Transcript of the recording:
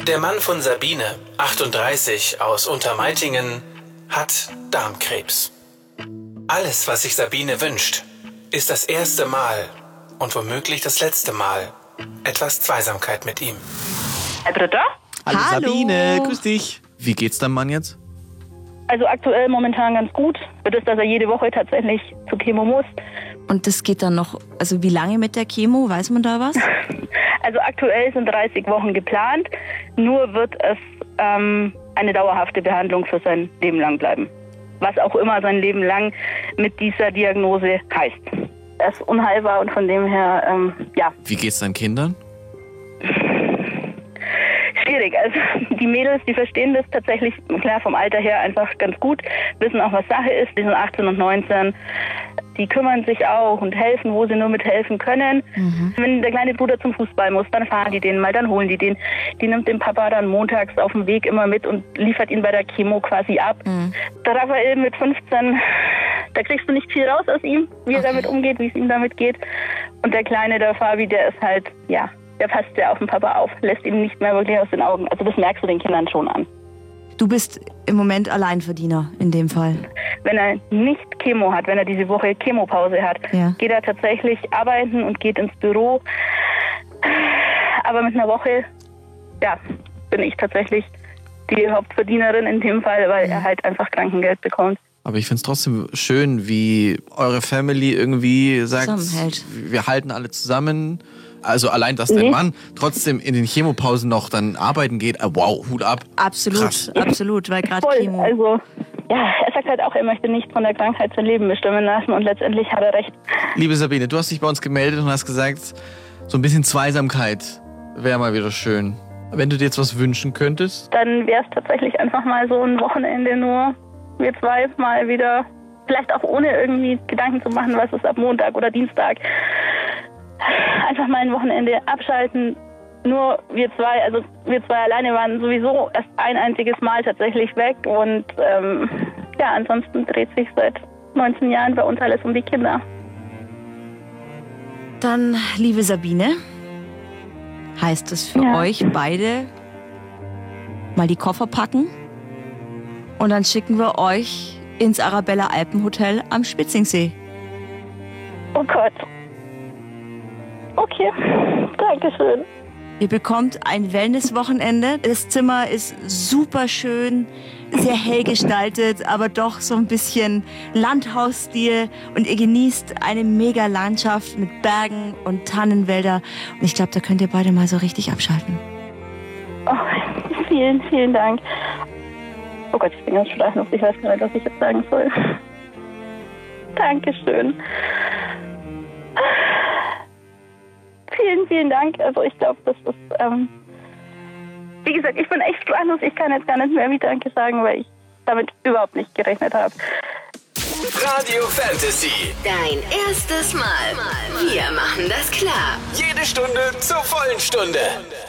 Der Mann von Sabine, 38, aus Untermeitingen, hat Darmkrebs. Alles, was sich Sabine wünscht, ist das erste Mal und womöglich das letzte Mal etwas Zweisamkeit mit ihm. Herr Britta? Hallo Hallo. Sabine, grüß dich. Wie geht's deinem Mann jetzt? Also aktuell momentan ganz gut. Wird es, dass er jede Woche tatsächlich zur Chemo muss. Und das geht dann noch, also wie lange mit der Chemo, weiß man da was? Also aktuell sind 30 Wochen geplant. Nur wird es eine dauerhafte Behandlung für sein Leben lang bleiben. Was auch immer sein Leben lang mit dieser Diagnose heißt. Er ist unheilbar und von dem her, ja. Wie geht's deinen Kindern? Schwierig. Also die Mädels, die verstehen das tatsächlich, klar, vom Alter her einfach ganz gut, wissen auch, was Sache ist. Die sind 18 und 19. Die kümmern sich auch und helfen, wo sie nur mithelfen können. Wenn der kleine Bruder zum Fußball muss, dann fahren die den mal, dann holen die den. Die nimmt den Papa dann montags auf dem Weg immer mit und liefert ihn bei der Chemo quasi ab. Der Raphael mit 15, da kriegst du nicht viel raus aus ihm, wie er damit umgeht, wie es ihm damit geht. Und der Kleine, der Fabi, der ist halt, ja, der passt ja auf den Papa auf, lässt ihn nicht mehr wirklich aus den Augen. Also das merkst du den Kindern schon an. Du bist im Moment Alleinverdiener in dem Fall. Wenn er nicht Chemo hat, wenn er diese Woche Chemopause hat, geht er tatsächlich arbeiten und geht ins Büro. Aber mit einer Woche, ja, bin ich tatsächlich die Hauptverdienerin in dem Fall, weil er halt einfach Krankengeld bekommt. Aber ich find's trotzdem schön, wie eure Family irgendwie sagt, Zusammenhält. wir halten alle zusammen. Also allein, dass dein Mann trotzdem in den Chemopausen noch dann arbeiten geht, wow, Hut ab. Absolut, Krass. absolut, weil gerade Voll, Chemo... also ja, er sagt halt auch, er möchte nicht von der Krankheit sein Leben bestimmen lassen und letztendlich hat er recht. Liebe Sabine, du hast dich bei uns gemeldet und hast gesagt, so ein bisschen Zweisamkeit wäre mal wieder schön. Wenn du dir jetzt was wünschen könntest? Dann wäre es tatsächlich einfach mal so ein Wochenende nur, wir zwei mal wieder, vielleicht auch ohne irgendwie Gedanken zu machen, was ist ab Montag oder Dienstag. Einfach mal ein Wochenende abschalten, nur wir zwei, also wir zwei alleine waren sowieso erst ein einziges Mal tatsächlich weg und ja, ansonsten dreht sich seit 19 Jahren bei uns alles um die Kinder. Dann, liebe Sabine, heißt es für euch beide mal die Koffer packen und dann schicken wir euch ins Arabella Alpenhotel am Spitzingsee. Oh Gott. Okay, danke schön. Ihr bekommt ein Wellnesswochenende. Das Zimmer ist super schön, sehr hell gestaltet, aber doch so ein bisschen Landhausstil. Und ihr genießt eine mega Landschaft mit Bergen und Tannenwälder. Und ich glaube, da könnt ihr beide mal so richtig abschalten. Oh, vielen, vielen Dank. Oh Gott, ich bin ganz sprachlos. Ich weiß gar nicht, was ich jetzt sagen soll. Dankeschön. Vielen, vielen Dank. Also ich glaube, das ist, wie gesagt, ich bin echt sprachlos. Ich kann jetzt gar nicht mehr wie Danke sagen, weil ich damit überhaupt nicht gerechnet habe. Radio Fantasy. Dein erstes Mal. Wir machen das klar. Jede Stunde zur vollen Stunde.